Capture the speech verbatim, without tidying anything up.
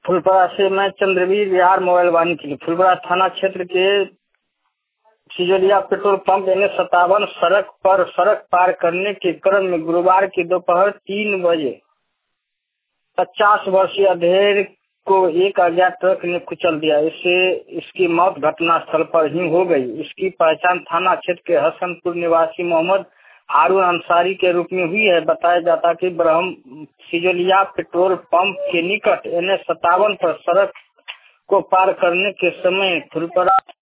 फुलपरा से मैं चंद्रवीर बिहार मोबाइल वाणी के लिए फुलपरा थाना क्षेत्र के Sijoliya petrol pump N H सत्तावन सड़क पर सड़क पार करने के क्रम में गुरुवार की दोपहर तीन बजे पचास वर्षीय अधेड़ को एक अज्ञात ट्रक ने कुचल दिया। इससे इसकी मौत घटनास्थल पर ही हो गई। इसकी पहचान थाना क्षेत्र के हसनपुर निवासी मोहम्मद हारून अंसारी के रूप में हुई है। बताया जाता कि ब्रह्म सिजोलिया पेट्रोल पंप के निकट एन एच सत्तावन पर सड़क को पार करने के समय फुलपरा